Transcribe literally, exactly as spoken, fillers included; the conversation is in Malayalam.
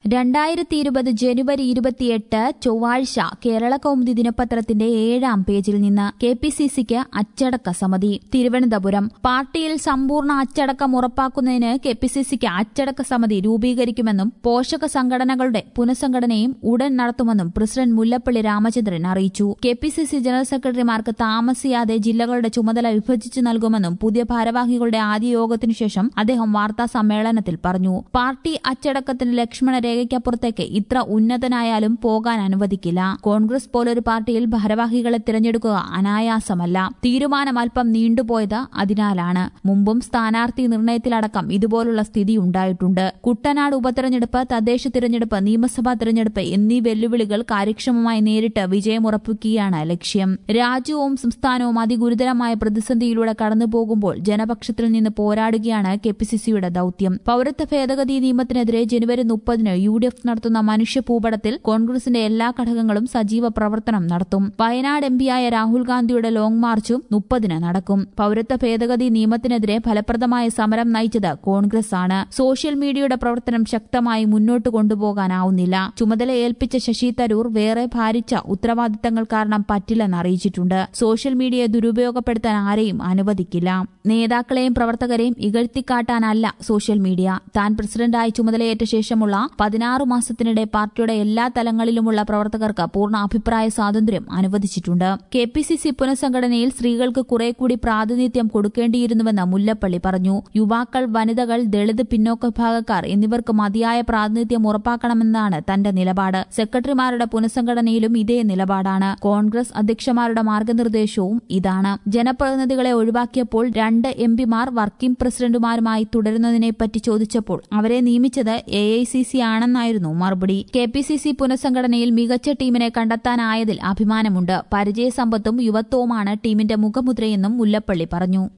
രണ്ടായിരത്തി ഇരുപത് ജനുവരി ഇരുപത്തിയെട്ട് ചൊവ്വാഴ്ച കേരള കൗമുദി ദിനപത്രത്തിന്റെ ഏഴാം പേജിൽ നിന്ന് കെ പി സി സിക്ക് അച്ചടക്ക സമിതി തിരുവനന്തപുരം. പാർട്ടിയിൽ സമ്പൂർണ്ണ അച്ചടക്കം ഉറപ്പാക്കുന്നതിന് കെ പി സി സിക്ക് അച്ചടക്ക സമിതി രൂപീകരിക്കുമെന്നും പോഷക സംഘടനകളുടെ പുനഃസംഘടനയും ഉടൻ നടത്തുമെന്നും പ്രസിഡന്റ് മുല്ലപ്പള്ളി രാമചന്ദ്രൻ അറിയിച്ചു. K P C C general സെക്രട്ടറിമാർക്ക് താമസിയാതെ ജില്ലകളുടെ ചുമതല വിഭജിച്ചു നൽകുമെന്നും പുതിയ ഭാരവാഹികളുടെ ആദ്യ യോഗത്തിനു ശേഷം അദ്ദേഹം വാർത്താ സമ്മേളനത്തിൽ പറഞ്ഞു. പാർട്ടി അച്ചടക്കത്തിന് ലക്ഷ്മണ രേഖയ്ക്കപ്പുറത്തേക്ക് ഇത്ര ഉന്നതനായാലും പോകാൻ അനുവദിക്കില്ല. കോൺഗ്രസ് പോലൊരു പാർട്ടിയിൽ ഭാരവാഹികളെ തിരഞ്ഞെടുക്കുക അനായാസമല്ല. തീരുമാനം അല്പം നീണ്ടുപോയത് അതിനാലാണ്. മുമ്പും സ്ഥാനാർത്ഥി നിർണയത്തിലടക്കം ഇതുപോലുള്ള സ്ഥിതി ഉണ്ടായിട്ടുണ്ട്. കുട്ടനാട് ഉപതെരഞ്ഞെടുപ്പ്, തദ്ദേശ തിരഞ്ഞെടുപ്പ്, നിയമസഭാ തിരഞ്ഞെടുപ്പ് എന്നീ വെല്ലുവിളികൾ കാര്യക്ഷമമായി നേരിട്ട് വിജയമുറപ്പിക്കുകയാണ് ലക്ഷ്യം. രാജ്യവും സംസ്ഥാനവും അതിഗുരുതരമായ പ്രതിസന്ധിയിലൂടെ കടന്നുപോകുമ്പോൾ ജനപക്ഷത്തിൽ നിന്ന് പോരാടുകയാണ് കെ പി സി സിയുടെ ദൌത്യം. പൌരത്വ ഭേദഗതി നിയമത്തിനെതിരെ ജനുവരി മുപ്പതിന് യു ഡി എഫ് നടത്തുന്ന മനുഷ്യ ഭൂപടത്തിൽ കോൺഗ്രസിന്റെ എല്ലാ ഘടകങ്ങളും സജീവ പ്രവർത്തനം നടത്തും. വയനാട് എം പിയായ രാഹുൽ ഗാന്ധിയുടെ ലോങ് മാർച്ചും മുപ്പതിന് നടക്കും. പൌരത്വ ഭേദഗതി നിയമത്തിനെതിരെ ഫലപ്രദമായ സമരം നയിച്ചത് കോൺഗ്രസ് ആണ്. സോഷ്യൽ മീഡിയയുടെ പ്രവർത്തനം ശക്തമായി മുന്നോട്ട് കൊണ്ടുപോകാനാവുന്നില്ല. ചുമതല ഏൽപ്പിച്ച ശശി തരൂർ വേറെ ഭാരിച്ച ഉത്തരവാദിത്തങ്ങൾ കാരണം പറ്റില്ലെന്ന് അറിയിച്ചിട്ടുണ്ട്. സോഷ്യൽ മീഡിയയെ ദുരുപയോഗപ്പെടുത്താൻ ആരെയും അനുവദിക്കില്ല. നേതാക്കളെയും പ്രവർത്തകരെയും ഇകഴ്ത്തിക്കാട്ടാനല്ല സോഷ്യൽ മീഡിയ. താൻ പ്രസിഡന്റായി ചുമതലയേറ്റ ശേഷമുള്ള പതിനാറ് മാസത്തിനിടെ പാർട്ടിയുടെ എല്ലാ തലങ്ങളിലുമുള്ള പ്രവർത്തകർക്ക് പൂർണ്ണ അഭിപ്രായ സ്വാതന്ത്ര്യം അനുവദിച്ചിട്ടുണ്ട്. കെ പി സി സി പുനഃസംഘടനയിൽ സ്ത്രീകൾക്ക് കുറെ കൂടി പ്രാതിനിധ്യം കൊടുക്കേണ്ടിയിരുന്നുവെന്ന് മുല്ലപ്പള്ളി പറഞ്ഞു. യുവാക്കൾ, വനിതകൾ, ദളിത് പിന്നോക്ക വിഭാഗക്കാർ എന്നിവർക്ക് മതിയായ പ്രാതിനിധ്യം ഉറപ്പാക്കണമെന്നാണ് തന്റെ നിലപാട്. സെക്രട്ടറിമാരുടെ പുനഃസംഘടനയിലും ഇതേ നിലപാടാണ്. കോൺഗ്രസ് അധ്യക്ഷന്മാരുടെ മാർഗനിർദ്ദേശവും ഇതാണ്. ജനപ്രതിനിധികളെ ഒഴിവാക്കിയപ്പോൾ രണ്ട് എം പിമാർ വർക്കിംഗ് പ്രസിഡന്റുമാരുമായി തുടരുന്നതിനെപ്പറ്റി ചോദിച്ചപ്പോൾ അവരെ നിയമിച്ചത് എ ഐ സി സി ആണെന്നായിരുന്നു മറുപടി. കെ പി സി സി പുനഃസംഘടനയിൽ മികച്ച ടീമിനെ കണ്ടെത്താനായതിൽ അഭിമാനമുണ്ട്. പരിചയസമ്പത്തും യുവത്വവുമാണ് ടീമിന്റെ മുഖമുദ്രയെന്നും മുല്ലപ്പള്ളി പറഞ്ഞു.